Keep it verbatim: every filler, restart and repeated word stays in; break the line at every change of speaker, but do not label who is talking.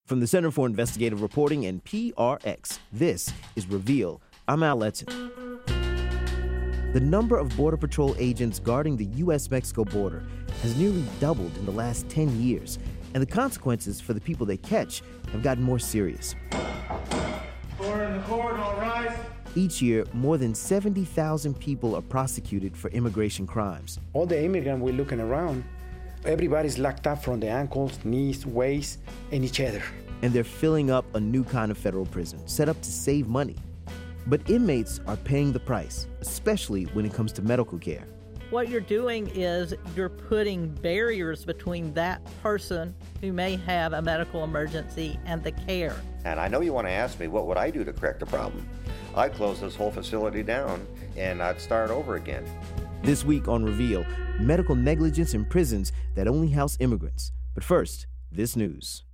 From the Center for Investigative Reporting and P R X, this is Reveal. I'm Al Letson. The number of Border Patrol agents guarding the U S Mexico border has nearly doubled in the last ten years, and the consequences for the people they catch have gotten more serious.
Order in the corridor, rise.
Each year, more than seventy thousand people are prosecuted for immigration crimes.
All the immigrants we're looking around, everybody's locked up from the ankles, knees, waist, and each other.
And they're filling up a new kind of federal prison, set up to save money. But inmates are paying the price, especially when it comes to medical care.
What you're doing is you're putting barriers between that person who may have a medical emergency and the care.
And I know you want to ask me, what would I do to correct the problem? I'd close this whole facility down and I'd start over again.
This week on Reveal, medical negligence in prisons that only house immigrants. But first, this news.